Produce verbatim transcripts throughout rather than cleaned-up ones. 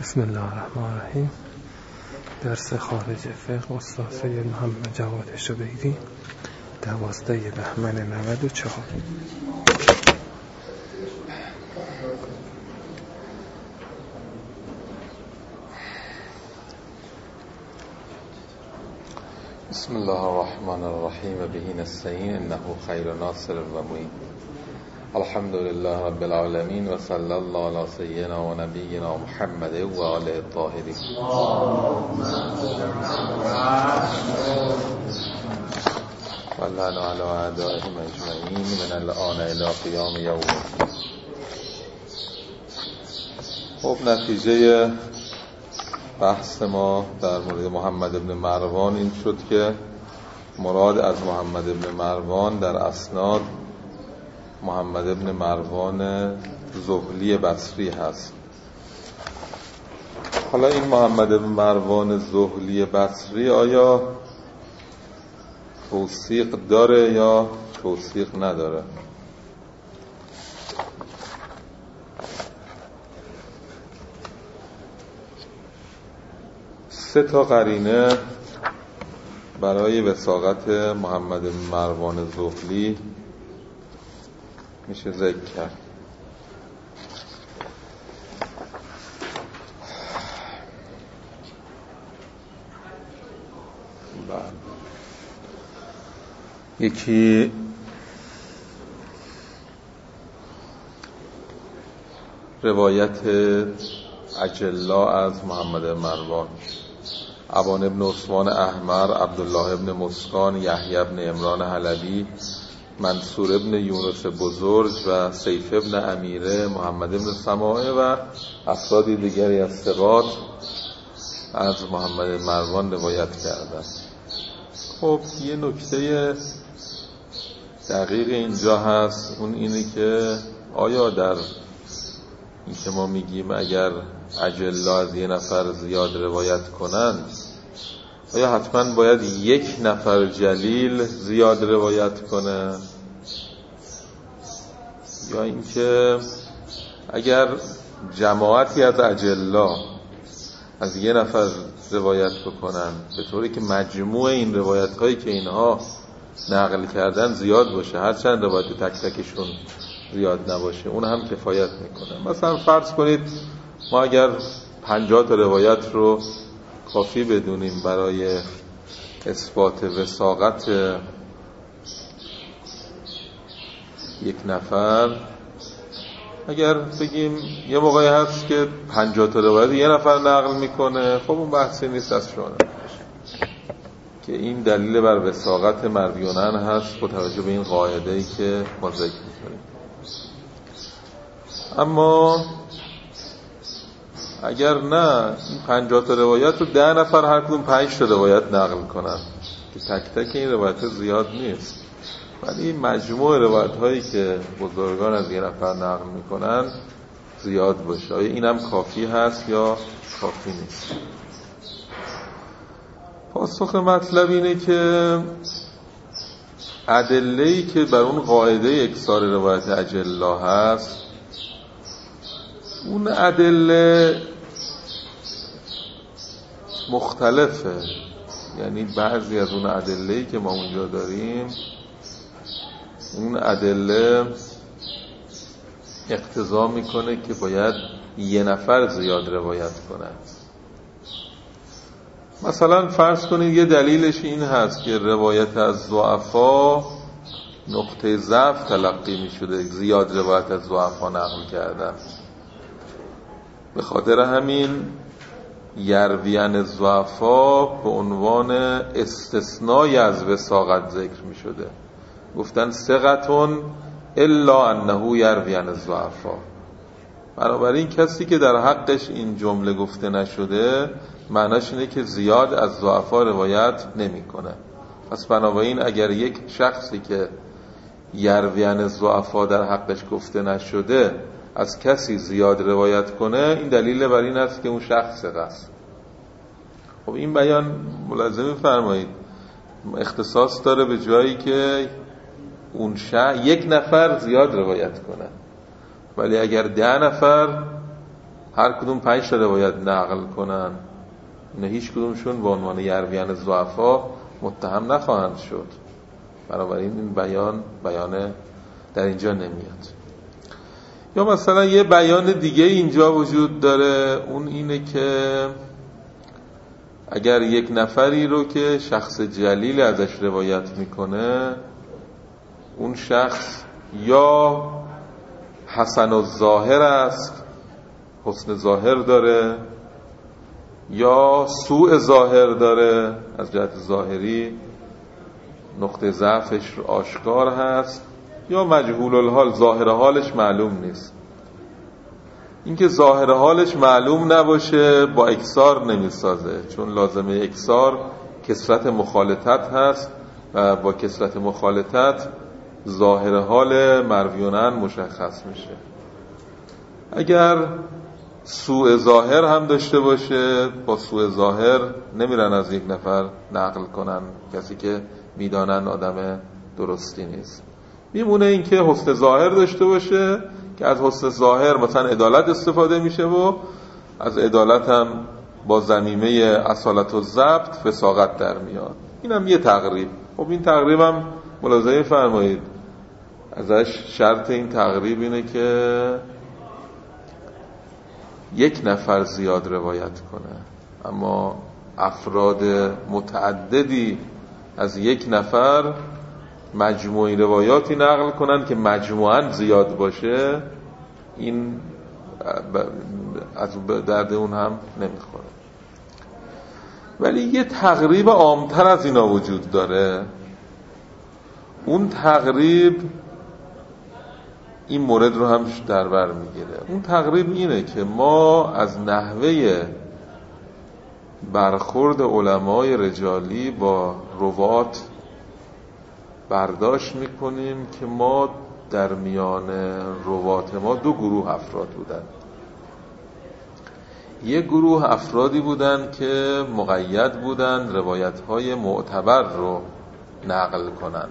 بسم الله الرحمن الرحیم. درس خارج فقه استاد سید محمد جواد شبیدی، دوازده بهمن نود و چهار. بسم الله الرحمن الرحیم و به نستعین انه خیر ناصر و معین. الحمد لله رب العالمین و صلی الله علی سیدنا و نبینا محمد و آله الطاهرین. و لعن علی اعدائهم اجمعین من الآن الی قیام یوم الدین. خب نتیجه بحث ما در مورد محمد بن مروان این شد که مراد از محمد بن مروان در اسناد محمد بن مروان زهلی بصری هست. حالا این محمد بن مروان زهلی بصری آیا توثیق داره یا توثیق نداره؟ سه تا قرینه برای وثاقت محمد بن مروان زهلی میشه ذکر کرد. یکی روایت اجلا از محمد بن مروان، ابان ابن عثمان احمر، عبدالله ابن مسکان، یحیی ابن عمران حلبی، منصور ابن یونس بزرگ و سیف ابن امیره، محمد ابن سماعه و افراد دیگری از ثقات از محمد بن مروان روایت کردند. خب یه نکته دقیق اینجا هست، اون اینه که آیا در این که ما میگیم اگر اجلا از یه نفر زیاد روایت کنند آیا حتما باید یک نفر جلیل زیاد روایت کنه، یا اینکه اگر جماعتی از اجلا از یه نفر روایت بکنن به طوری که مجموع این روایت هایی که اینها نقل کردن زیاد باشه، هرچند روایت تک تکشون زیاد نباشه، اون هم کفایت میکنه. مثلا فرض کنید ما اگر پنجاه تا روایت رو کافی بدونیم برای اثبات وثاقت یک نفر، اگر بگیم یه موقعی هست که پنجاه تا روایت یه نفر نقل میکنه، خب اون بحثی نیست از شونه که این دلیل بر وثاقت مرویانن هست با توجه به این قاعده‌ای که ما ذکر میکنیم. اما اگر نه این پنجاه تا روایت رو ده نفر هر کدوم پنج تا روایت نقل کنن که تک تک این روایت زیاد نیست، ولی مجموع روایت هایی که بزرگان از یه نفر نقل میکنن زیاد باشه، آیا این هم کافی هست یا کافی نیست؟ پاسخ مطلب اینه که ادله‌ای که بر اون قاعده اکثار روایت اجلا هست، اون ادله مختلفه. یعنی بعضی از اون ادله‌ای که ما اونجا داریم، اون ادله اقتضا میکنه که باید یه نفر زیاد روایت کنه. مثلا فرض کنید یه دلیلش این هست که روایت از ضعفا نقطه ضعف تلقی میشده، زیاد روایت از ضعفا نقل کردن، به خاطر همین یرویان ضعفا به عنوان استثنای از وثاقت ذکر می شده. گفتن ثقتون الا انه یرویان ضعفا. بنابراین کسی که در حقش این جمله گفته نشده معناش اینه که زیاد از ضعفا روایت نمی کنه. پس بنابراین اگر یک شخصی که یرویان ضعفا در حقش گفته نشده از کسی زیاد روایت کنه، این دلیل بر این است که اون شخص ثقه است. خب این بیان ملازم فرمایید اختصاص داره به جایی که اون شخص یک نفر زیاد روایت کنه، ولی اگر ده نفر هر کدوم پنج تا روایت نقل کنن، نه هیچ کدومشون به عنوان یرویان ضعفا متهم نخواهند شد. بنابراین این بیان بیان در اینجا نمیاد. یا مثلا یه بیان دیگه اینجا وجود داره، اون اینه که اگر یک نفری رو که شخص جلیل ازش روایت میکنه، اون شخص یا حسن الظاهر است، حسن ظاهر داره، یا سوء ظاهر داره، از جهت ظاهری نقطه ضعفش آشکار هست، یا مجهول الحال، ظاهر حالش معلوم نیست. اینکه ظاهر حالش معلوم نباشه با اکثار نمیسازه، چون لازمه اکثار کثرت مخالطت هست و با کثرت مخالطت ظاهر حال مرویانن مشخص میشه. اگر سوء ظاهر هم داشته باشه، با سوء ظاهر نمیرن از یک نفر نقل کنن کسی که میدانن آدم درستی نیست. میمونه این که حسن ظاهر داشته باشه که از حسن ظاهر مثلا عدالت استفاده میشه و از عدالت هم با ضمیمه اصالت و ضبط فساقت در میاد. این هم یه تقریب. خب این تقریب هم ملاحظه فرمایید، ازش شرط این تقریب اینه که یک نفر زیاد روایت کنه، اما افراد متعددی از یک نفر مجموعی روایاتی نقل کنن که مجموعاً زیاد باشه، این از درد اون هم نمیخوره. ولی یه تقریب عامتر از اینا وجود داره. اون تقریب این مورد رو هم در بر میگیره. اون تقریب اینه که ما از نحوه برخورد علمای رجالی با روات برداشت میکنیم که ما در میان روات ما دو گروه افراد بودن. یک گروه افرادی بودن که مقید بودن روایت‌های معتبر رو نقل کنند.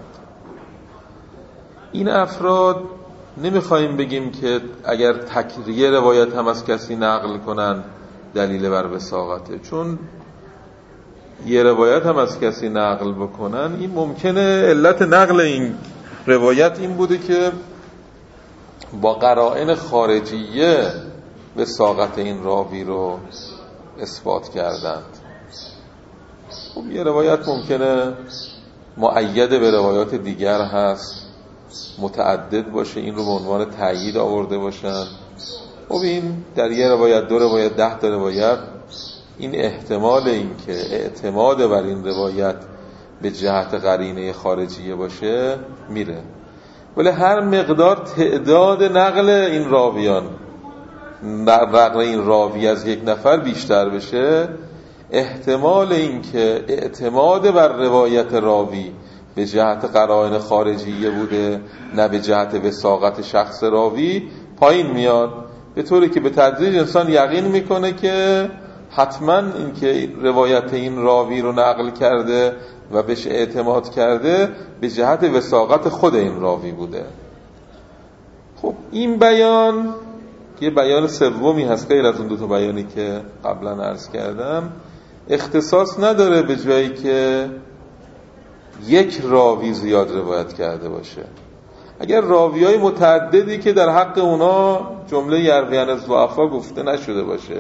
این افراد نمیخوایم بگیم که اگر تکریه روایت هم از کسی نقل کنند دلیل بر وثاقته، چون یه روایت هم از کسی نقل بکنن این ممکنه علت نقل این روایت این بوده که با قرائن خارجیه وثاقت این راوی رو اثبات کردند. خب یه روایت ممکنه مؤید به روایات دیگر هست، متعدد باشه، این رو به عنوان تأیید آورده باشن. خب این در یه روایت، دو روایت، ده تا روایت، این احتمال این که اعتماد بر این روایت به جهت قرینه خارجیه باشه میره. ولی هر مقدار تعداد نقل این راویان، نقل این راوی از یک نفر بیشتر بشه، احتمال این که اعتماد بر روایت راوی به جهت قرائن خارجیه بوده نه به جهت وثاقت شخص راوی پایین میاد، به طوری که به تدریج انسان یقین میکنه که حتما این که روایت این راوی رو نقل کرده و بهش اعتماد کرده به جهت وثاقت خود این راوی بوده. خب این بیان یه بیان سومی هست غیر از اون دو تا بیانی که قبلا عرض کردم، اختصاص نداره به جایی که یک راوی زیاد روایت کرده باشه. اگر راویای متعددی که در حق اونا جمله یرویان الضعفا گفته نشده باشه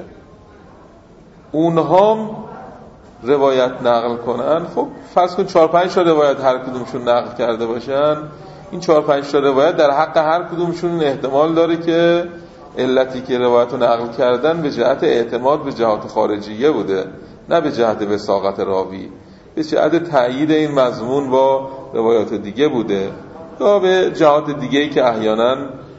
اونها روایت نقل کنن، خب فرض کن چهار پنج تا روایت هر کدومشون نقل کرده باشن، این چهار پنج تا روایت در حق هر کدومشون احتمال داره که علتی که روایت رو نقل کردن به جهت اعتماد به جهات خارجیه بوده نه به جهت وثاقت راوی، به جهت تأیید این مضمون با روایات دیگه بوده یا به جهات دیگه‌ای که احیانا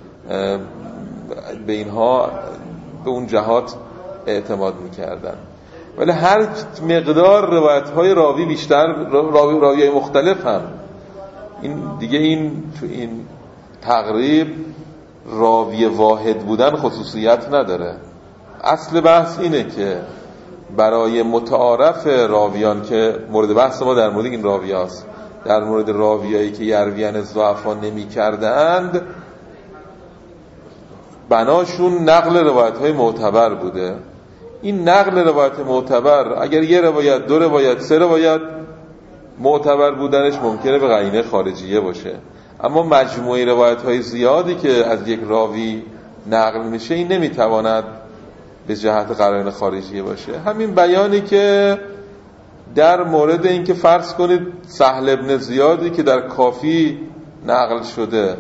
به اینها به اون جهات اعتماد میکردن. ولی هر مقدار روایت‌های راوی بیشتر، راوی راوی‌های مختلف هم، این دیگه این تو این تقریب راوی واحد بودن خصوصیت نداره. اصل بحث اینه که برای متعارف راویان که مورد بحث ما در مورد این راوی هست، در مورد راویایی که یرویان الضعفا نمی کردند، بناشون نقل روایت‌های معتبر بوده. این نقل روایت معتبر اگر یه روایت، دو روایت، سه روایت معتبر بودنش ممکنه به قرینه خارجیه باشه، اما مجموعه روایت‌های زیادی که از یک راوی نقل میشه این نمیتواند به جهت قرائن خارجیه باشه. همین بیانی که در مورد این که فرض کنید سهل ابن زیادی که در کافی نقل شده،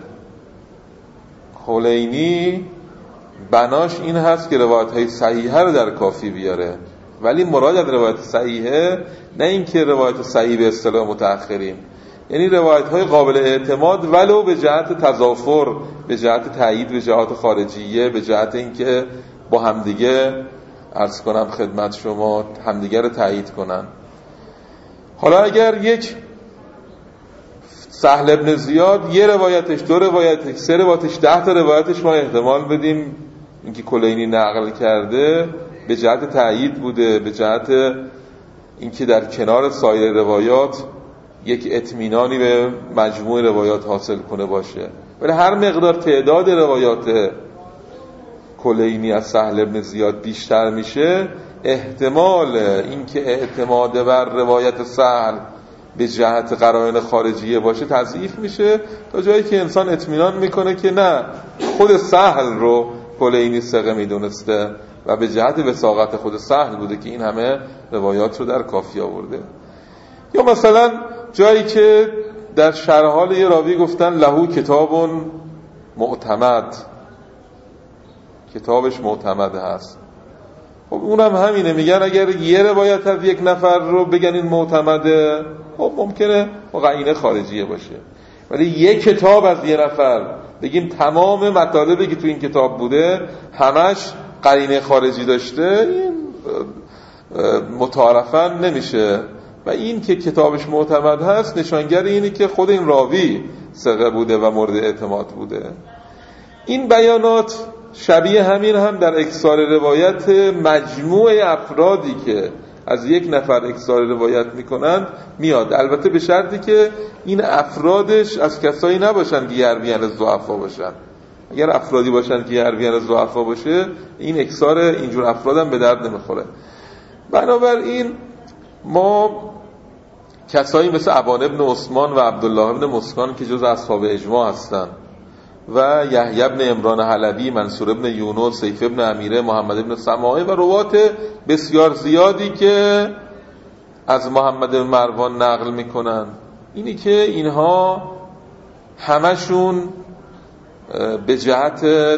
کلینی بناش این هست که روایت‌های صحیحه رو در کافی بیاره، ولی مراد از روایت صحیحه نه این که روایت صحیح به اصطلاح متأخرین، یعنی روایت‌های قابل اعتماد ولو به جهت تضافر، به جهت تایید به جهات خارجیه، به جهت اینکه با همدیگه عرض کنم خدمت شما همدیگه رو تایید کنن. حالا اگر یک سهل ابن زیاد یه روایتش، دو روایتش، سه روایتش، ده تا روایتش ما احتمال بدیم اینکه کلینی نقل کرده به جهت تایید بوده، به جهت اینکه در کنار سایر روایات یک اطمینانی به مجموع روایات حاصل کنه باشه. ولی هر مقدار تعداد روایات کلینی از سهل ابن زیاد بیشتر میشه، احتمال اینکه اعتماد بر روایت سهل به جهت قرائن خارجیه باشه تضعیف میشه، تا جایی که انسان اطمینان میکنه که نه، خود سهل رو کلینی ثقه میدونسته و به جهت وثاقت خود سهل بوده که این همه روایات رو در کافی آورده. یا مثلا جایی که در شرح حال یه راوی گفتن لهو کتاب معتمد، کتابش معتمد هست. خب اونم همینه، میگن اگر یه روایت از یک نفر رو بگن این معتمده، خب ممکنه قرینه خارجیه باشه، ولی یک کتاب از یه نفر بگیم تمام مطالبی که تو این کتاب بوده همش قرینه خارجی داشته، این متعارفاً نمیشه. و این که کتابش معتمد هست نشانگر اینه که خود این راوی ثقه بوده و مورد اعتماد بوده. این بیانات شبیه همین هم در اکثار روایت مجموع افرادی که از یک نفر اکثار روایت میکنند میاد، البته به شرطی که این افرادش از کسایی نباشن که یرویان ضعفا باشن. اگر افرادی باشن که یرویان ضعفا باشه، این اکثار اینجور افرادم به درد نمیخوره. بنابراین ما کسایی مثل ابان ابن عثمان و عبدالله ابن مسکان که جز اصحاب اجماع هستن و یحیی ابن عمران حلبی، منصور ابن یونس، سیف ابن امیره، محمد ابن سماعه و روات بسیار زیادی که از محمد بن مروان نقل میکنن، اینی که اینها همشون به جهت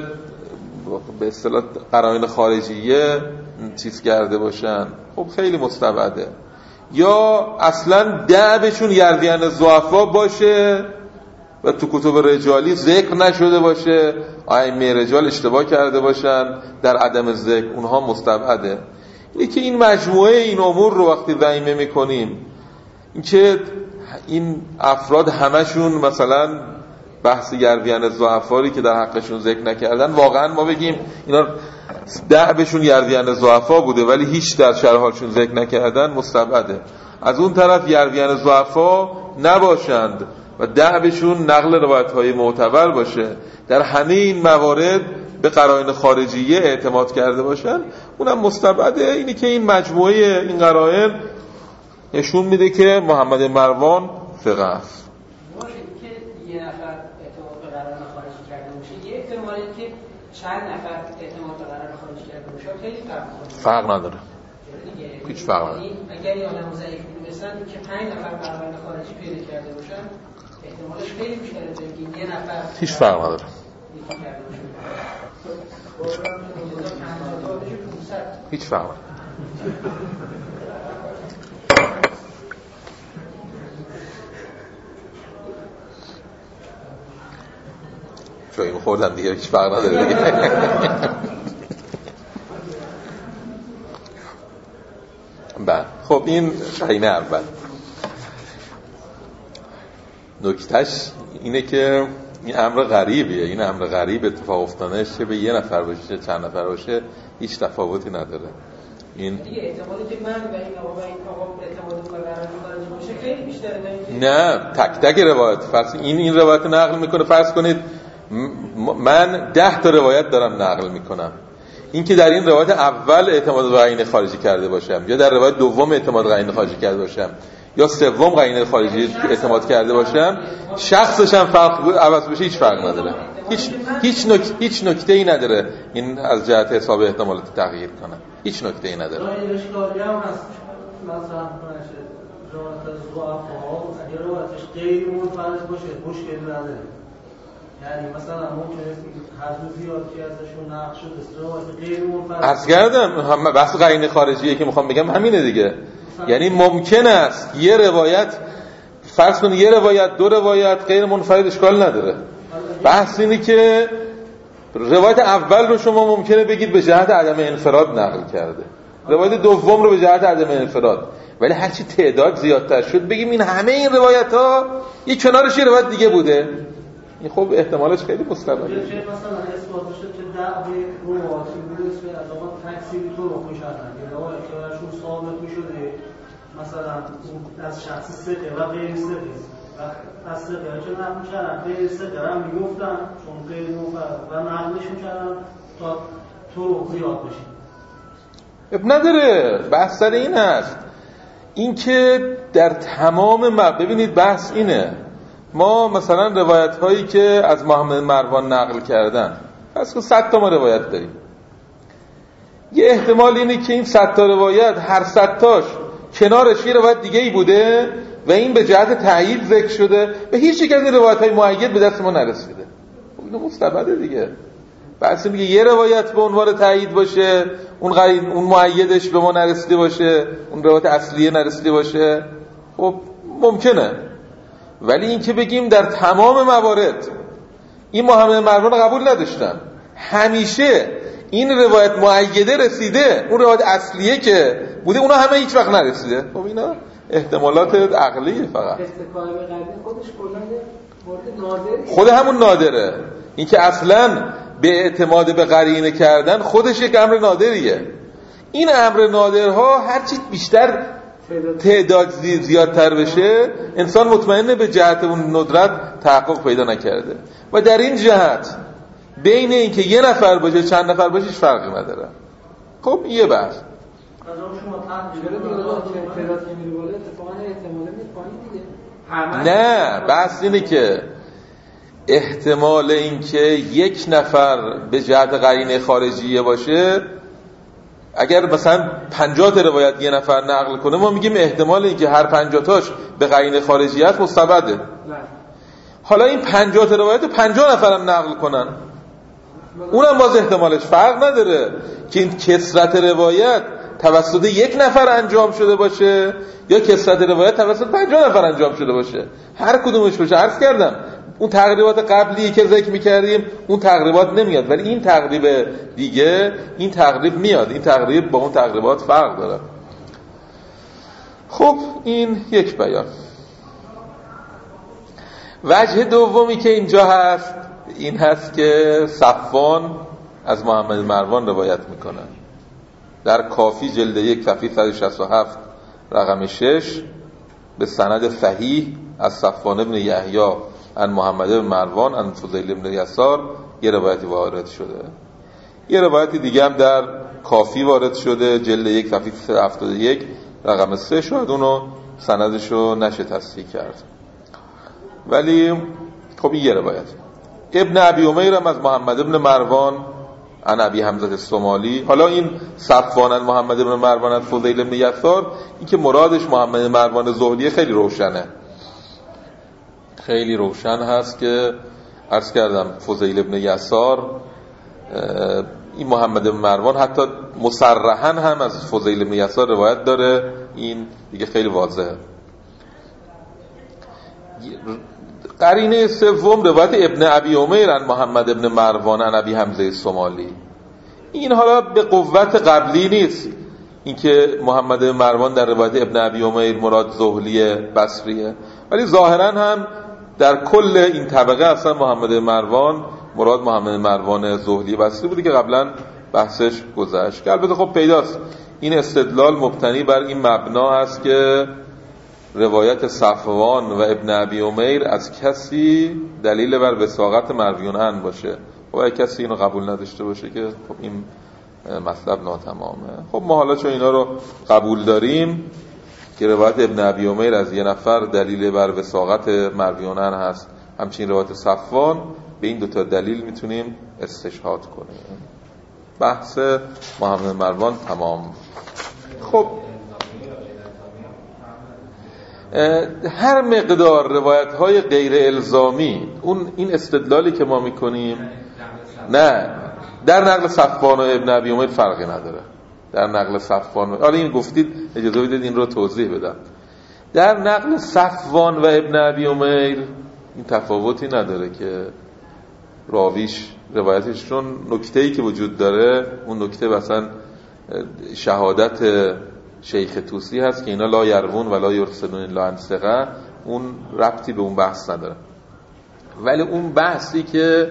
به اصطلاح قرائن خارجیه چیز کرده باشن، خب خیلی مستبعده. یا اصلا دعبشون یرویان ضعفا باشه و تو کتب رجالی ذکر نشده باشه، ائمه رجال اشتباه کرده باشن در عدم ذکر، اونها مستبعده. اینه که این مجموعه این امور رو وقتی ضمیمه میکنیم، این که این افراد همشون مثلا بحث یرویان ضعفاری که در حقشون ذکر نکردن، واقعا ما بگیم اینا دعبشون یرویان ضعفا بوده ولی هیچ در شرح حالشون ذکر نکردن، مستبعده. از اون طرف یرویان ضعفا نباشند و دعبشون نقل روایت‌های معتبر باشه، در همه این موارد به قرائن خارجیه اعتماد کرده باشن، اونم مستبعده. اینی که این مجموعه این قرائن نشون میده که محمد مروان ثقه است. باشه که یه نفر اعتماد به قرائن خارجی کرده باشه، یه احتمالی که چند نفر اعتماد به قرائن خارجی کرده باشه خیلی فرق می‌کنه. فرق نداره. هیچ فرق نداره. اگر یه آدم ضعیف می‌رسن که پنج نفر قرائن خارجی پیدا کرده باشن، احتمالش خیلی بیشتره تا اینکه یه نفر هیچ فرق نداره. هیچ فرق نداره. چون این خوردم دیگه هیچ فرق نداره دیگه. بله خب این قرینه اول. نکتهش اینه که این امر غریبیه، این امر غریب اتفاق افتادنش که به یه نفر باشه چه چند نفر باشه هیچ تفاوتی نداره. این دیگه احتمالی که من و این آقا و این آقا اعتماد به قرائن خارجی باشه خیلی بیشتره. نه تک تک روایت، فرض این این روایت نقل میکنه، فرض کنید من ده تا روایت دارم نقل میکنم، این که در این روایت اول اعتماد به قرینه خارجی کرده باشم یا در روایت دوم اعتماد به قرینه خارجی کرده باشم یا سوم قرینه خارجی اعتماد کرده باشم، شخصش هم فرق عوض بشه هیچ فرق نداره، هیچ هیچ نکته هیچ نکته‌ای نداره این از جهت حساب احتمالات تغییر کنه، هیچ نکته‌ای نداره. اشکالی هم هست مثلا باشه روایت از ضعفا اگر روایتش غیر منفرد باشه مشکلی نداره، یعنی مثلا ممکنه حذف زیادی ازشون نقل شده روایت غیر منفرد. عرض کردم بحث قرینه خارجیه که میخوام بگم همینه دیگه، یعنی ممکن است یه روایت فرض کنید یه روایت دو روایت غیر منفرد اشکال نداره، بحث اینه که روایت اول رو شما ممکنه بگید به جهت عدم انفراد نقل کرده، روایت دوم رو به جهت عدم انفراد، ولی هرچی تعداد زیادتر شد بگیم این همه این روایت ها یه کنارش یه روایت دیگه بوده، این خب احتمالش خیلی مستقیمه. مثلا اثبات شد که دعوی رواتی بوده از آقا تکسیری تو رو می‌شدن، یعنی آقا اکرارشون ثابت می‌شده مثلا از شخص ثقه و غیر ثقه و از ثقه چه نقل می‌کردن غیر ثقه هم میگفتن چون غیر منفرد و نقلش می‌کردن تا تو رو یاد بشین. اب نداره، بحث سر این است، این که در تمام م... ببینید بحث اینه، ما مثلا روایت هایی که از محمد مروان نقل کردن پس که صد تا ما روایت داریم، یه احتمال اینه که این صد تا روایت هر صد تاش کنارش یه روایت دیگه ای بوده و این به جهت تأیید ذکر شده، به هیچ یک از این روایت های مؤید به دست ما نرسیده، این مستبده دیگه. بحث اینه که یه روایت به عنوان تأیید باشه، اون قرین اون مؤیدش به ما نرسیده باشه، اون روایت اصلیه نرسیده باشه، خب ممکنه، ولی این که بگیم در تمام موارد این محمد مروان قبول نداشتن، همیشه این روایت مؤیده رسیده، اون روایت اصلیه که بوده اونا همه هیچ وقت نرسیده، خب اینا احتمالات عقلیه فقط. استقامت قلبی خودش کلا مورد نادره، خود همون نادره، این که اصلا به اعتماد به قرینه کردن خودش یک امر نادریه. این امر نادرها هرچی بیشتر تعداد زیادتر بشه انسان مطمئنه به جهت اون ندرت تحقق پیدا نکرده و در این جهت بین این که یه نفر باشه چند نفر باشه هیچ فرقی نداره. خب یه بحث نه، بحث اینه که احتمال این که یک نفر به جهت قرینه خارجیه باشه، اگر مثلا پنجاه تا روایت یه نفر نقل کنه ما میگیم احتمال این که هر پنجاه تاش به قرینه خارجیت مستبده. حالا این پنجاه تا روایت پنجاه نفر هم نقل کنن، اونم باز احتمالش فرق نداره که این کثرت روایت توسط یک نفر انجام شده باشه یا کثرت روایت توسط پنجاه نفر انجام شده باشه، هر کدومش باشه. عرض کردم اون تقریبات قبلی که ذکر می‌کردیم اون تقریبات نمیاد، ولی این تقریب دیگه این تقریب میاد، این تقریب با اون تقریبات فرق داره. خب این یک بیان. وجه دومی که اینجا هست این هست که صفوان از محمد مروان روایت میکنه در کافی جلد یک صفحه صد و شصت و هفت رقم شش به سند صحیح از صفوان ابن یحیی عن محمد بن مروان عن فضیل بن یسار یه روایتی وارد شده. یه روایتی دیگه هم در کافی وارد شده جلد یک صفحه سیصد و هفتاد و یک رقم سه، شاید اونو سندشو نشه تصحیح کرد، ولی خب این یه روایت. ابن ابی امیر هم از محمد بن مروان عن ابی حمزه الصومالی. حالا این صفوان عن محمد بن مروان عن فضیل بن یسار، این که مرادش محمد مروان زهلی خیلی روشنه، خیلی روشن هست که عرض کردم فضیل بن یسار، این محمد بن مروان حتی مصرحاً هم از فضیل بن یسار روایت داره، این دیگه خیلی واضحه. قرینه سوم روایت ابن ابی امیر عن محمد بن مروان عن ابی حمزه الصومالی. این حالا به قوت قبلی نیست، این که محمد بن مروان در روایت ابن ابی امیر مراد زهلی بصریه، ولی ظاهرا هم در کل این طبقه اصلا محمد بن مروان مراد محمد بن مروان زهلی بصری بودی که قبلا بحثش گذشت. که البته خب پیداست این استدلال مبتنی بر این مبنا است که روایت صفوان و ابن ابی امیر از کسی دلیل بر وثاقت مرویون عن باشه، و اگه کسی اینو قبول نداشته باشه که خب این مطلب ناتمامه. خب ما حالا چون اینا رو قبول داریم که روایت ابن ابی امیر از یه نفر دلیل بر وثاقت مرویون عنه هست، همچنین روایت صفوان، به این دوتا دلیل میتونیم استشهاد کنیم. بحث محمد مروان تمام. خب هر مقدار روایت های غیر الزامی، اون این استدلالی که ما میکنیم نه در نقل صفوان و ابن ابی امیر فرقی نداره. در نقل صفوان و... حالا این گفتید اجازه بدید این رو توضیح بدم. در نقل صفوان و ابن ابی امیر این تفاوتی نداره که راویش روایتشون نکته‌ای که وجود داره اون نکته مثلا شهادت شیخ توسی هست که اینا لا یروون ولا یرسلون الا عن ثقه، اون ربطی به اون بحث نداره. ولی اون بحثی که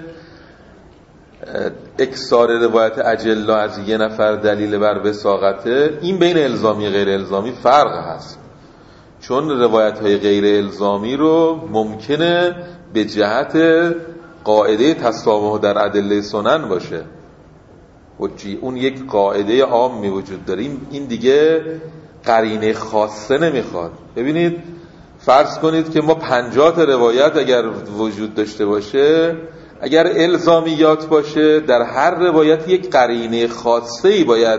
اکثار روایت اجلا از یه نفر دلیل بر وثاقته، این بین الزامی غیر الزامی فرق هست. چون روایت های غیر الزامی رو ممکنه به جهت قاعده تسامح در ادله سنن باشه، اون یک قاعده عامی وجود داره، این دیگه قرینه خاصه نمیخواد. ببینید فرض کنید که ما پنجاه تا روایت اگر وجود داشته باشه، اگر الزامیات باشه در هر روایت یک قرینه خاصه‌ای باید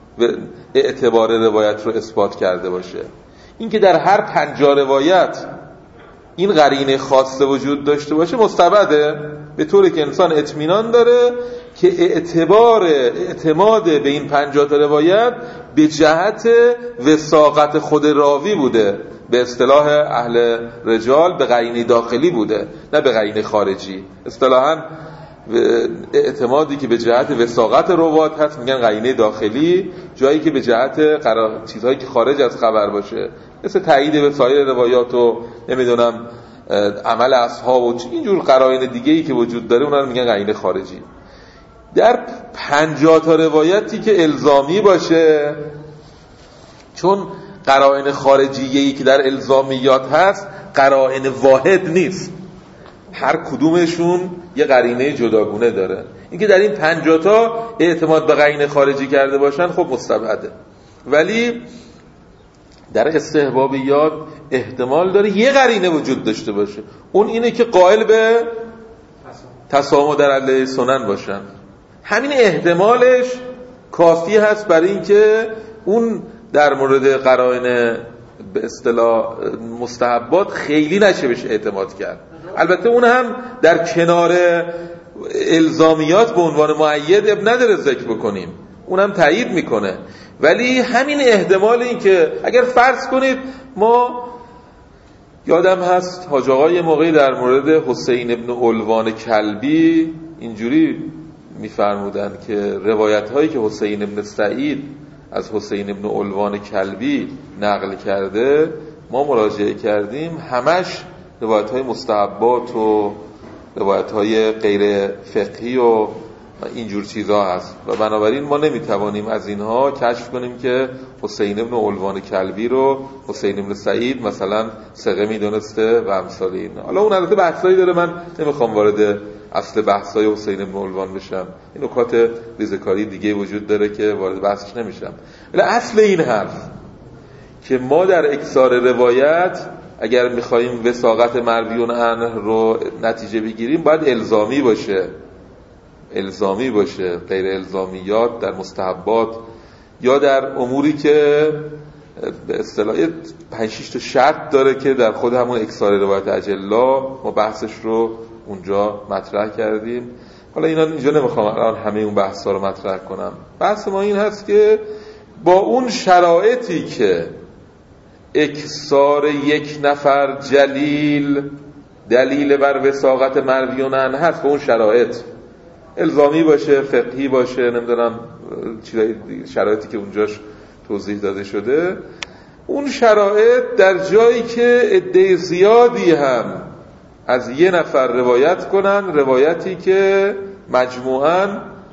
اعتبار روایت رو اثبات کرده باشه. این که در هر پنجاه روایت این قرینه خاصه وجود داشته باشه مستبده، به طوری که انسان اطمینان داره که اعتبار اعتماد به این پنجاه تا روایت به جهت وثاقت خود راوی بوده، به اصطلاح اهل رجال به قرینه داخلی بوده نه به قرینه خارجی. اصطلاحاً اعتمادی که به جهت وثاقت روات هست میگن قرینه داخلی، جایی که به جهت قرار... چیزهایی که خارج از خبر باشه مثل تایید به سایر روایات و نمیدونم عمل اصحاب و اینجور قرائن دیگه‌ای که وجود داره اونا رو میگن قرینه خارجی. در پنجاه تا روایتی که الزامی باشه، چون قرائن خارجیه‌ای که در الزامیات هست قرائن واحد نیست، هر کدومشون یه قرینه جداگونه داره. اینکه در این پنجاه تا اعتماد به قرینه خارجی کرده باشن خب مستبعده. ولی در استحبابیات احتمال داره یه قرینه وجود داشته باشه، اون اینه که قائل به تسامح در ادله سنن باشن. همین احتمالش کافی هست برای اینکه اون در مورد قرائن به اصطلاح مستحبات خیلی نشه بشه اعتماد کرد. البته اون هم در کنار الزامیات به عنوان مؤید اب نداره ذکر بکنیم، اون هم تایید میکنه. ولی همین احتمال این که اگر فرض کنید ما، یادم هست حاج آقا یه موقعی در مورد حسین ابن علوان کلبی اینجوری میفرمودن که روایت هایی که حسین ابن سعید از حسین ابن علوان کلبی نقل کرده ما مراجعه کردیم، همش روایت های مستحبات و روایت های غیر فقهی و اینجور چیزها هست و بنابراین ما نمیتوانیم از اینها کشف کنیم که حسین ابن علوان کلبی رو حسین ابن سعید مثلا ثقه میدونسته و امثال این. حالا اون البته بحثایی داره، من نمیخوام وارد اصل بحثای حسین ابن علوان بشم، این نکات ریزکاری دیگه وجود داره که وارد بحثش نمیشم. ولی اصل این حرف که ما در اکثار روایت اگر میخواییم وثاقت مرویون عنه رو نتیجه بگیریم باید الزامی باشه، الزامی باشه. غیر الزامیات در مستحبات یا در اموری که به اصطلاح پنج شش تا شرط داره که در خود همون اکثار روایت اجلا ما بحثش رو اونجا مطرح کردیم. حالا اینا اینجا نمیخوام الان همه اون بحثا رو مطرح کنم. بحث ما این هست که با اون شرایطی که اکثار یک نفر جلیل دلیل بر وثاقت مرویون عنه هست، با اون شرایط الزامی باشه، فقهی باشه، نمیدونم چیزای شرایطی که اونجاش توضیح داده شده، اون شرایط در جایی که عده زیادی هم از یه نفر روایت کنن، روایتی که مجموعاً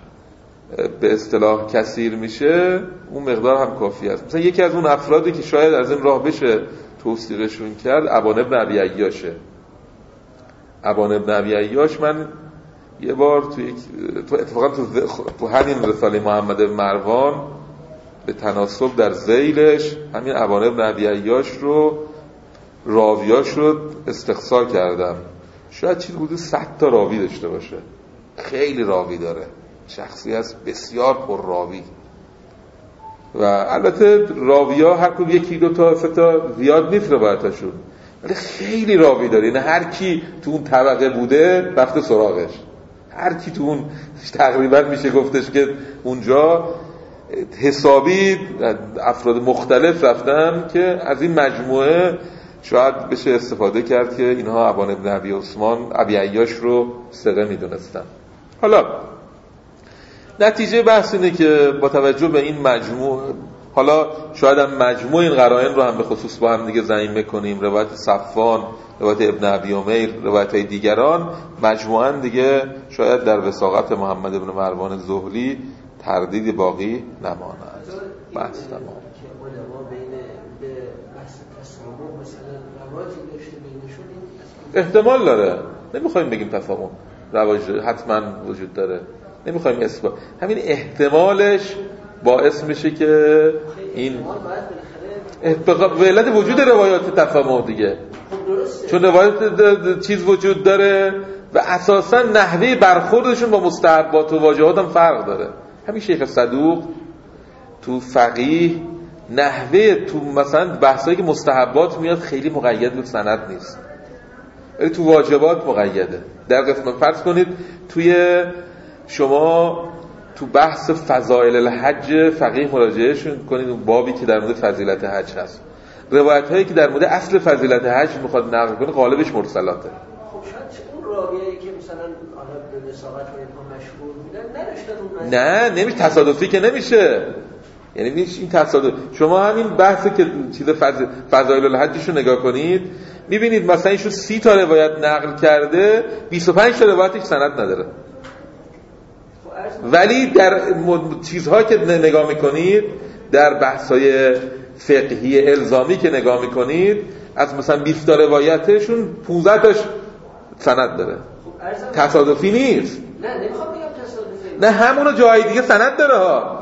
به اصطلاح کثیر میشه، اون مقدار هم کافی است. مثلا یکی از اون افرادی که شاید از این راه بشه توصیقشون کرد ابان ابن ابی عیاشه. ابان ابن ابی عیاش من یه بار تو یک تو اتفاقا تو, تو همین رساله محمد بن مروان به تناسب در ذیلش همین ابان بن ابی عیاش رو راویاش رو استقصا کردم. شاید چیزی حدود صد تا راوی داشته باشه، خیلی راوی داره، شخصی است بسیار پر راوی و البته راویا هر کدوم یکی دو تا سه تا زیاد نیست روایتاشون، ولی خیلی راوی داره. یعنی هر کی تو اون طبقه بوده رفته سراغش، هر کی تو اون تقریبا میشه گفتش که اونجا حسابی افراد مختلف رفتن که از این مجموعه شاید بشه استفاده کرد که اینها ابان بن ابی عثمان ابی عیاش رو ثقه میدونستن. حالا نتیجه بحث اینه که با توجه به این مجموع، حالا شاید هم مجموع این قرائن رو هم به خصوص با هم دیگه ضمیر میکنیم، روایت صفوان، روایت ابن ابی امیر، روایت های دیگران، مجموعاً دیگه شاید در وثاقت محمد بن مروان زهلی تردیدی باقی نماند. بحث تمام. احتمال داره، نمیخوایم بگیم تفاهم رواج حتما وجود داره، نمیخوایم اثبات، همین احتمالش باعث میشه که این به علت وجود روایات تفاهم دیگه، چون روایات چیز وجود داره و اساسا نحوه برخوردشون با مستحبات و واجبات هم فرق داره. همین شیخ صدوق تو فقیه نحوه تو مثلا بحثایی که مستحبات میاد خیلی مقید به سند نیست، ولی تو واجبات مقیده. در قسمت فرض کنید توی شما تو بحث فضائل الحج فقیه مراجعهشون کنید، اون بابی که در مورد فضیلت حج هست، روایت هایی که در مورد اصل فضیلت حج میخواد نقل کنه غالبش مرسلاته. خب شاید اون راویایی که مثلا حالا به وثاقت اینها مشهور بودن نداشتن اون نه نمیشه، تصادفی که نمیشه. یعنی این تصادف، شما همین بحثی که چیز فض... فضائل الحجشو نگاه کنید میبینید مثلا ایشون سی تا روایت نقل کرده، بیست و پنج تا روایتش سند نداره، ولی در مد... چیزها که نگاه میکنید، در بحث‌های فقهی الزامی که نگاه میکنید، از مثلا بیست تا روایتشون پانزده تاش سند داره. تصادفی نیست. نه نمیخوام بگم تصادفی، نه همونو جای دیگه سند داره ها،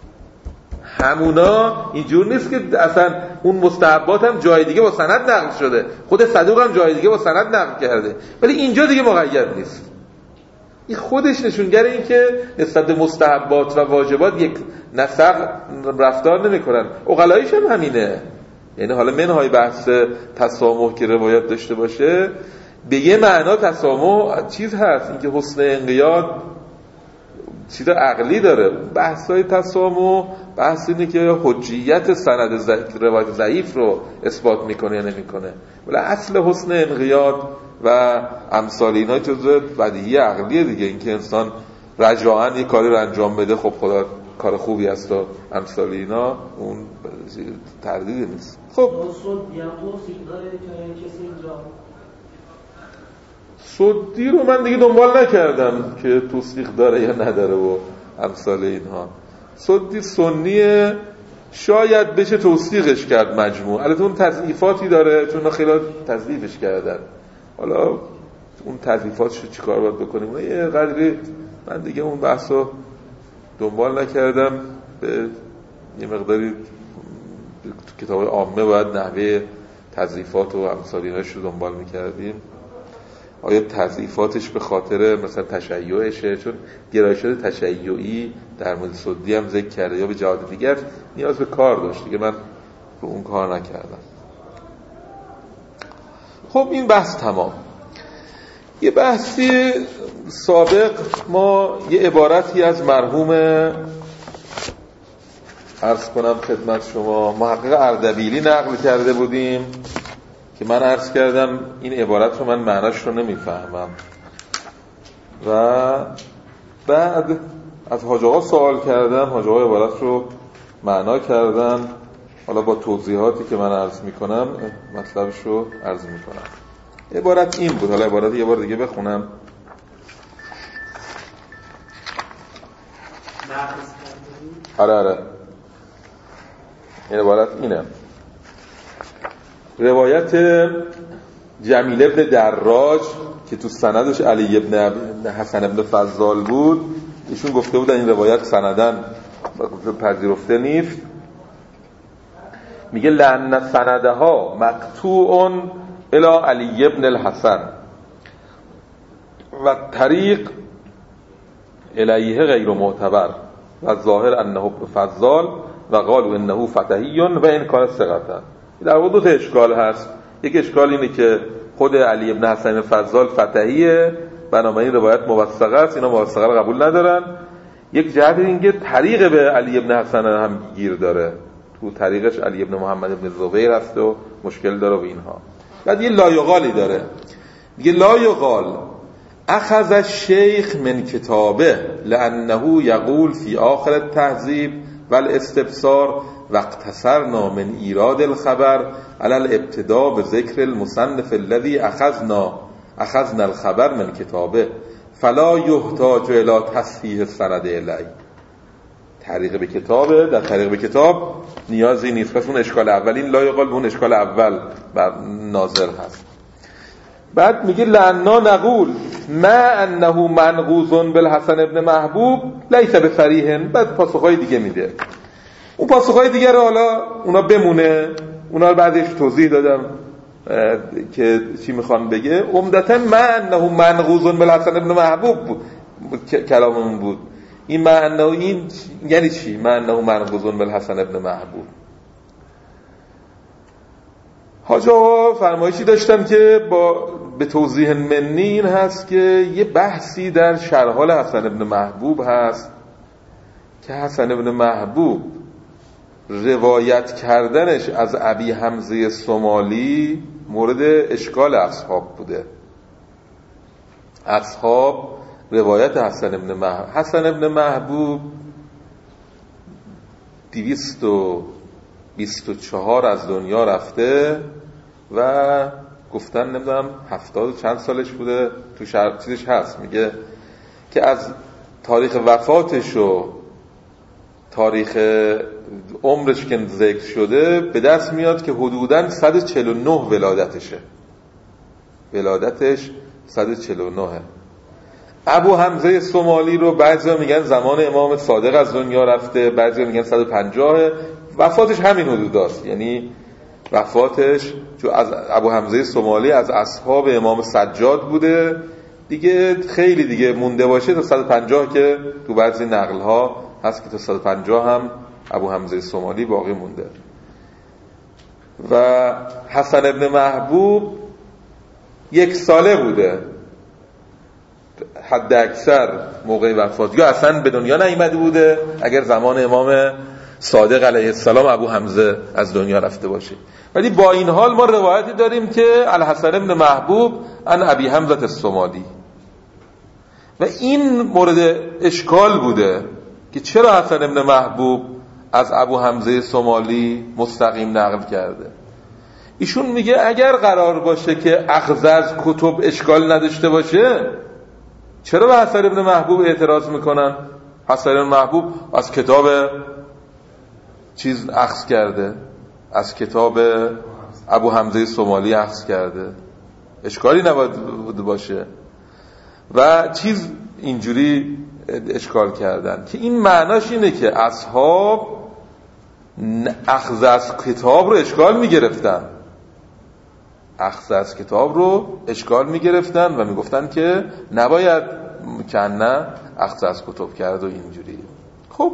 همونا اینجور نیست که اصلا اون مستحبات هم جای دیگه با سند نقل شده، خود صدوق هم جای دیگه با سند نقل کرده، ولی اینجا دیگه مقید نیست. این خودش نشونگره این که نسبت به مستحبات و واجبات یک نسق رفتار نمی‌کنن. عقلاییش هم همینه. یعنی حالا منهای بحث تسامح که روایت داشته باشه، به یه معنا تسامح چیز هست، این که حسن انقیاد چیز عقلی داره. بحث‌های تسامح بحث اینه که حجیت سند ز... روایت ضعیف رو اثبات میکنه یا نمیکنه، ولی اصل حسن انقیاد و امثال اینا جزء بدیهی عقلیه دیگه. این که انسان رجاعاً یه کاری رو انجام بده، خب خدا کار خوبی است و امثال اینا، اون تردیدی نیست. خب سودی رو من دیگه دنبال نکردم که توثیق داره یا نداره و امثال اینها. سودی سنیه، شاید بشه توثیقش کرد مجموع، البته اون تضعیفاتی داره چون خیلی تضعیفش کردن. حالا اون تضعیفاتش رو چیکار باید بکنیم؟ یه قدری من دیگه اون بحثو دنبال نکردم، به یه مقداری تو کتاب عامه باید نحوه تضعیفات و امثال ایناش رو دنبال میکردیم. آیا تضعیفاتش به خاطر مثلا تشیعشه، چون گرایشات تشیعی در مورد سدی هم ذکر کرده، یا به جهات دیگر نیاز به کار داشت دیگه، من رو اون کار نکردم. خب این بحث تمام. یه بحثی سابق ما یه عبارتی از مرحوم عرض کنم خدمت شما محقق اردبیلی نقل کرده بودیم که من عرض کردم این عبارت رو من معناش رو نمیفهمم و بعد از حاج آقا سوال کردم، حاج آقا عبارت رو معنا کردن. حالا با توضیحاتی که من عرض میکنم مطلبش رو عرض میکنم. عبارت این بود، حالا عبارت یه بار دیگه بخونم. آره آره این عبارت اینه. روایت جمیل ابن دراج که تو سندش علی ابن حسن ابن فضال بود، ایشون گفته بودن این روایت سندن پذیرفته نیست. میگه لأن سندها مقطوع الی علی ابن الحسن و طریق الیه غیر معتبر و ظاهر انه ابن فضال و قالوا انه فتحی و ان کان ثقة. در واقع دو تا اشکال هست. یک اشکال اینه که خود علی ابن حسن فضال فتحیه، بنابراین روایت موثقه است، اینا موثقه رو قبول ندارن. یک جهت این که طریق به علی ابن حسن هم گیر داره، تو طریقش علی ابن محمد ابن زبیر هست و مشکل داره و اینها. بعد یه لایقالی داره، میگه لایقال اخذ الشیخ من کتابه لانه یقول فی آخر التهذیب والاستبصار واقتصرنا من ایراد الخبر علی الابتداء بذکر المصنف الذي اخذنا اخذنا الخبر من کتابه فلا یحتاج الی تصحیح السند الی. طریق به کتابه، در طریق به کتاب نیازی نیست. پس اون اشکال اول، این لایقال به اون اشکال اول بر ناظر هست. بعد میگه لعنا نقول ما انه منقوض بالحسن ابن محبوب لیس بصریح. بعد پاسخهای دیگه میده، اون پاسخهای دیگه رو حالا اونا بمونه، اونا رو بعدش توضیح دادم که چی میخوان بگه. عمدتا ما انه منقوض بالحسن ابن محبوب کلاممون بود. این ما انه این یعنی چی؟ ما انه منقوض بالحسن ابن محبوب. حاج آقا فرمایشی داشتم که با به توضیح منی این هست که یه بحثی در شرحال حسن ابن محبوب هست که حسن ابن محبوب روایت کردنش از ابی حمزه سمالی مورد اشکال اصحاب بوده. اصحاب روایت حسن ابن محبوب حسن ابن محبوب دویست و بیست و چهار از دنیا رفته و گفتن نمیدونم هفتاد و چند سالش بوده، تو شرط چیزش هست، میگه که از تاریخ وفاتش و تاریخ عمرش که ذکر شده به دست میاد که حدوداً صد و چهل و نه ولادتشه. ولادتش صد و چهل و نه. ابو حمزه سمالی رو بعضیا میگن زمان امام صادق از دنیا رفته، بعضیا میگن صد و پنجاه. وفاتش همین حدوداست، یعنی وفاتش چون از ابو حمزه سمالی از اصحاب امام سجاد بوده دیگه، خیلی دیگه مونده باشه تا صد و پنجاه که تو بعضی نقل ها هست که تا صد و پنجاه هم ابو حمزه سمالی باقی مونده. و حسن ابن محبوب یک ساله بوده حد اکثر موقع وفات، یا اصلا به دنیا نیامده بوده اگر زمان امام صادق علیه السلام ابو حمزه از دنیا رفته باشه. ولی با این حال ما روایتی داریم که الحسن ابن محبوب ان ابی حمزه السمالی، و این مورد اشکال بوده که چرا حسن ابن محبوب از ابو حمزه سمالی مستقیم نقل کرده. ایشون میگه اگر قرار باشه که اخذ از کتب اشکال نداشته باشه چرا به حسن ابن محبوب اعتراض میکنن؟ حسن ابن محبوب از کتاب چیز اخذ کرده، از کتاب ابو حمزه سمالی اخذ کرده، اشکالی نباید باشه. و چیز اینجوری اشکال کردن که این معناش اینه که اصحاب اخذ از کتاب رو اشکال میگرفتن، اخذ از کتاب رو اشکال میگرفتن و میگفتن که نباید کنه اخذ از کتب کرد و اینجوری. خب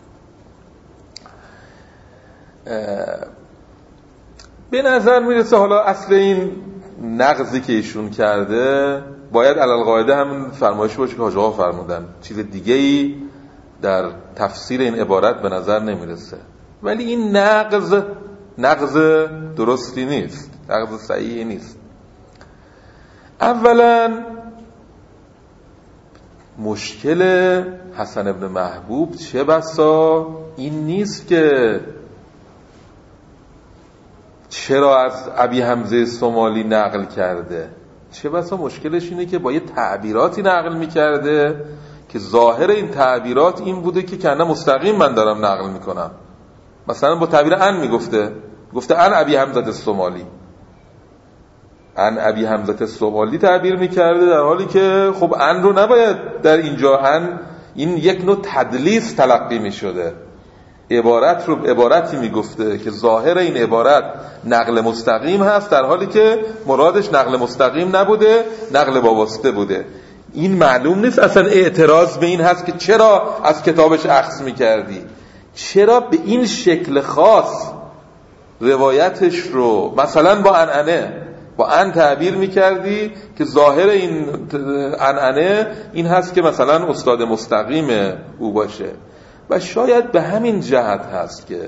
به نظر میرسه حالا اصل این نقضی که ایشون کرده باید علالقاعده همین فرمایش باشه که حاج آقا فرمودن، چیز دیگه ای در تفسیر این عبارت به نظر نمیرسه. ولی این نقض نقض درستی نیست، نقض صحیحی نیست. اولا مشکل حسن ابن محبوب چه بسا این نیست که چرا از ابی حمزه سمالی نقل کرده، چه بسا مشکلش اینه که با یه تعبیراتی نقل میکرده که ظاهر این تعبیرات این بوده که کنه مستقیم من دارم نقل میکنم. مثلا با تعبیر ان میگفته، گفته ان ابی حمزه سمالی، ان ابی حمزه سوالی تعبیر میکرده، در حالی که خب ان رو نباید در اینجا، ان این یک نوع تدلیس تلقی میشده، عبارت رو عبارتی میگفته که ظاهر این عبارت نقل مستقیم هست، در حالی که مرادش نقل مستقیم نبوده، نقل وابسته بوده. این معلوم نیست اصلا اعتراض به این هست که چرا از کتابش اخذ میکردی، چرا به این شکل خاص روایتش رو مثلا با عنعنه با ان تعبیر میکردی که ظاهر این عنعنه این هست که مثلا استاد مستقیم او باشه. و شاید به همین جهت هست که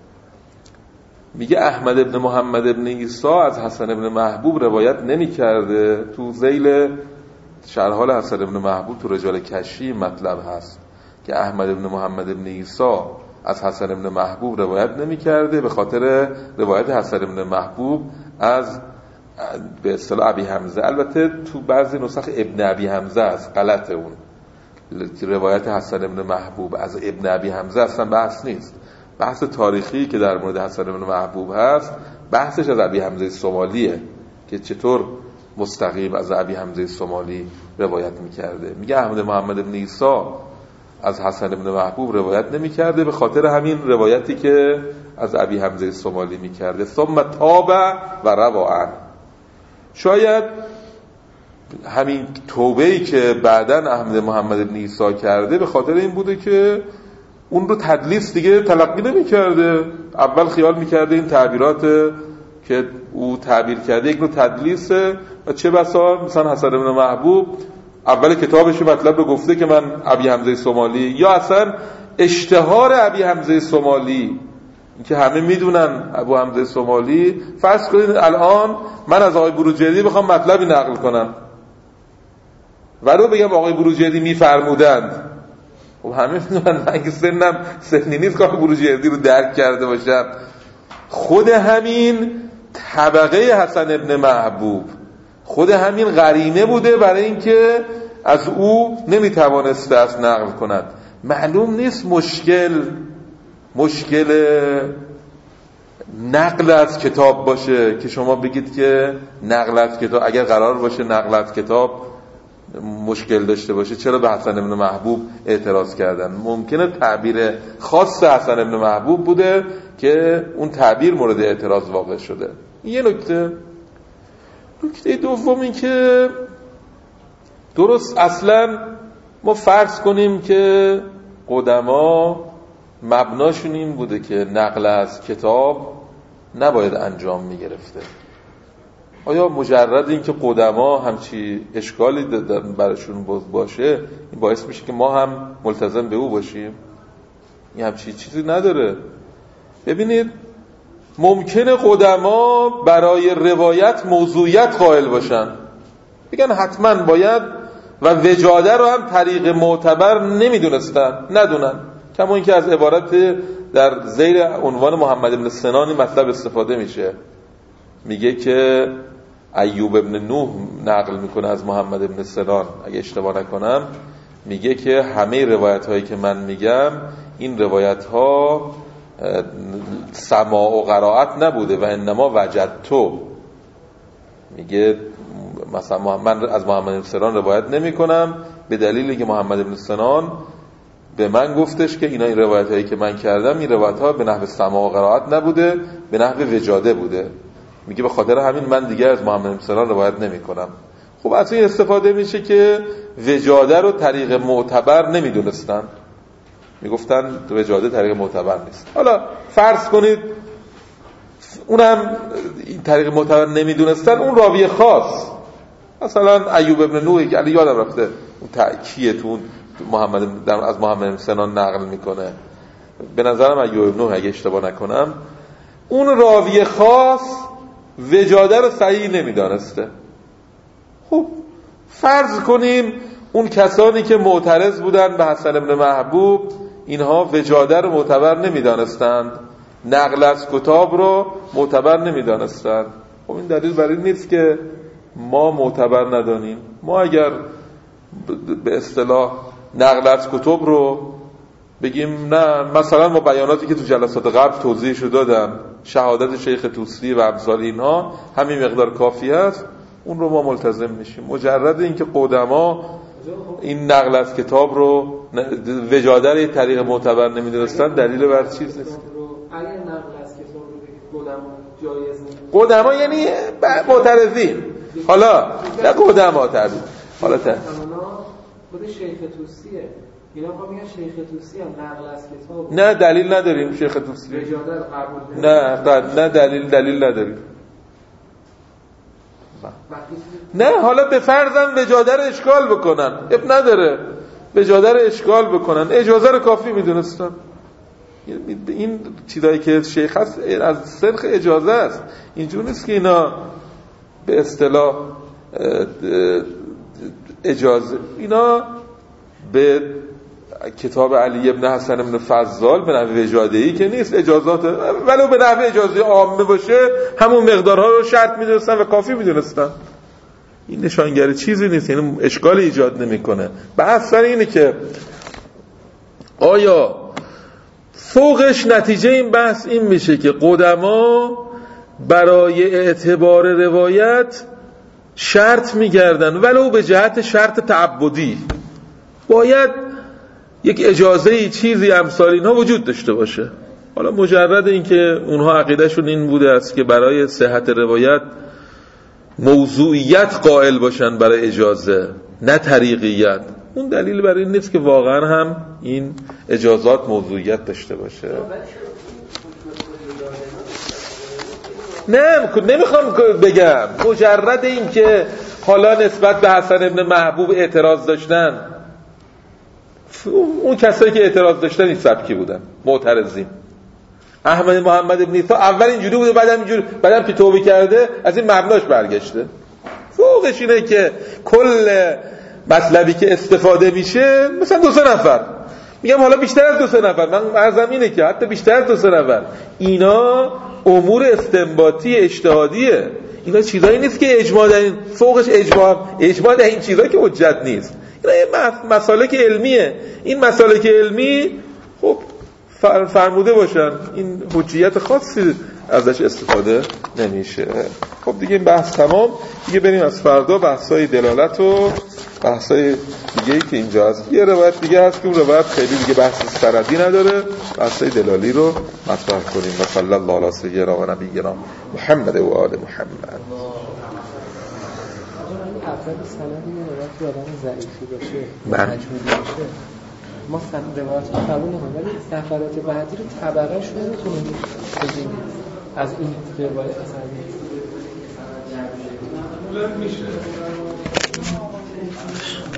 میگه احمد ابن محمد ابن عیسی از حسن ابن محبوب روایت نمی کرده. تو ذیل شرحال حسن ابن محبوب تو رجال کشی مطلب هست که احمد ابن محمد ابن عیسی از حسن ابن محبوب روایت نمی کرده به خاطر روایت حسن ابن محبوب از به اصطلاح ابی حمزه. البته تو بعضی نسخ ابن ابی حمزه است، غلط اون روایت حسن ابن محبوب از ابن ابی حمزه اصلا بحث نیست. بحث تاریخی که در مورد حسن ابن محبوب هست بحثش از ابی حمزه سومالیه که چطور مستقیم از ابی حمزه سومالی روایت میکرده. میگه احمد محمد ابن عیسی از حسن ابن محبوب روایت نمیکرده به خاطر همین روایتی که از ابی حمزه سومالی میکرده. ثم تاب و روا. شاید همین توبه‌ای که بعداً احمد محمد ابن عیسی کرده به خاطر این بوده که اون رو تدلیس دیگه تلقی نمی کرده. اول خیال میکرده این تعبیرات که او تعبیر کرده یک نوع تدلیسه و چه بسا مثلا حسن ابن محبوب اول کتابش مطلب رو گفته که من ابی حمزه سومالی، یا اصلا اشتهار ابی حمزه سومالی که همه میدونن ابو حمزه سومالی. فرض کنید الان من از آقای بروجردی بخوام مطلبی نقل کنم و رو بگم آقای بروجردی میفرمودند، خب همه میدونن من که سنم سنی نیست که آقای بروجردی رو درک کرده باشم. خود همین طبقه حسن ابن محبوب، خود همین قرینه بوده برای اینکه از او نمیتوانسته است نقل کند. معلوم نیست مشکل مشکل نقل از کتاب باشه که شما بگید که نقل از کتاب، اگر قرار باشه نقل از کتاب مشکل داشته باشه چرا به حسن ابن محبوب اعتراض کردن؟ ممکنه تعبیر خاص حسن ابن محبوب بوده که اون تعبیر مورد اعتراض واقع شده. یه نکته نکته دوم این که درست اصلا ما فرض کنیم که قدما مبناشون این بوده که نقل از کتاب نباید انجام میگرفته. آیا مجرد این که قدما همچی اشکالی براشون باشه این باعث میشه که ما هم ملتزم به او باشیم؟ این همچی چیزی نداره. ببینید ممکنه قدما برای روایت موضوعیت قائل باشن، بگن حتما باید، و وجاده رو هم طریق معتبر نمیدونستن ندونن. کما اینکه از عبارت در زیر عنوان محمد بن سنان مطلب استفاده میشه، میگه که ایوب ابن نوح نقل میکنه از محمد بن سنان اگه اشتباه نکنم، میگه که همه روایت هایی که من میگم این روایت ها سماع و قرائت نبوده و انما وجدتو. میگه مثلا من از محمد بن سنان روایت نمی کنم به دلیلی که محمد بن سنان به من گفتش که اینا این روایت هایی که من کردم این روایت ها به نحو سماع و قرائت نبوده، به نحو وجاده بوده. میگه به خاطر همین من دیگه از محمد بن سنان روایت نمی کنم. خب از این استفاده میشه که وجاده رو طریق معتبر نمیدونستن، میگفتن وجاده طریق معتبر نیست. حالا فرض کنید اونم این طریق معتبر نمیدونستن، اون راوی خاص مثلا ایوب ابن نوح که علی یادم رفته اون تأکیه تو محمد از محمد بن سنان نقل میکنه، به نظرم ایوب ابن نوح اگه اشتباه نکنم، اون راوی خاص وجاده رو صحیح نمیدانسته. خب فرض کنیم اون کسانی که معترض بودن به حسن ابن محبوب اینها وجاده رو معتبر نمیدانستند، نقل از کتاب رو معتبر نمیدانستند. خب این دلیل بر این نیست که ما معتبر ندانیم. ما اگر به اصطلاح نقل از کتب رو بگیم نه، مثلا ما بیاناتی که تو جلسات قبل توضیحشو دادم، شهادت شیخ طوسی و امثال اینها همین مقدار کافی است، اون رو ما ملتزم میشیم. مجرد اینکه قدما این نقل از کتاب رو وجاده رو یه طریق معتبر نمیدونستن دلیل بر چیز نیست. اگر نقل از کتاب رو بگید قدما جایز نیست. قدما یعنی معترضین. حالا نه قدما تعبیر. حالا تا خود شیخ طوسیه. اینا میگن میگن شیخ طوسی هم نقل از کتاب. نه دلیل نداریم شیخ طوسی. وجاده رو قبول نه نه دلیل دلیل نداریم. نه حالا به فرضم وجاده رو اشکال بکنن اب نداره، وجاده رو اشکال بکنن اجازه رو کافی میدونستن. این چیزایی که شیخ هست از سنخ اجازه است، اینجور نیست که اینا به اصطلاح اجازه. اینا به کتاب علی ابن حسن ابن فضال به نحو وجاده‌ای که نیست، اجازات ولو به نحو اجازه عامه باشه همون مقدارها رو شرط میدونستن و کافی میدونستن. این نشانگر چیزی نیست، یعنی اشکال ایجاد نمیکنه. بحث سر اینه که آیا فوقش نتیجه این بحث این میشه که قدما برای اعتبار روایت شرط میگردن ولو به جهت شرط تعبدی، باید یک اجازه‌ای چیزی امثال اینها وجود داشته باشه. حالا مجرد این که اونها عقیدهشون این بوده است که برای صحت روایت موضوعیت قائل باشن برای اجازه نه طریقیت، اون دلیل برای این نیست که واقعا هم این اجازات موضوعیت داشته باشه. نه نمیخوام بگم مجرد این که حالا نسبت به حسن ابن محبوب اعتراض داشتن، اون کسایی که اعتراض داشتن این سبکی بودن معترضین. احمد محمد ابن عیسی اول اینجوری بوده بعدم اینجوری، بعدم که توبه کرده از این مبناش برگشته. فوقش اینه که کل مطلبی که استفاده میشه مثلا دو سه نفر، میگم حالا بیشتر از دو سه نفر، من عرضم اینه که حتی بیشتر از دو سه نفر، اینا امور استنباطی اجتهادیه، اینا چیزایی نیست که اجماع در این فوقش اجماع اجماع در این چیزا که حجت نیست. اینا مسالک علمیه، این مسالک علمی خب فرموده باشن، این حجیت خاصی ازش استفاده نمیشه. خب دیگه این بحث تمام، دیگه بریم از فردا بحثای دلالت و بحثای دیگه‌ای که اینجا هست. یه روایت دیگه هست که اون روایت خیلی دیگه بحث سندی نداره، بحثای دلالی رو مطرح کنیم. و صلی الله علی سیدنا و نبینا محمد و آل محمد. اول سندی روایت که آدم ضعیفی باشه مجهول باشه ما سند روایت رو قبول نمی‌کنیم، ولی نفرات بعدی رو طبقه‌اش رو نمی‌تونیم بگیم از این روایت سندی میشه.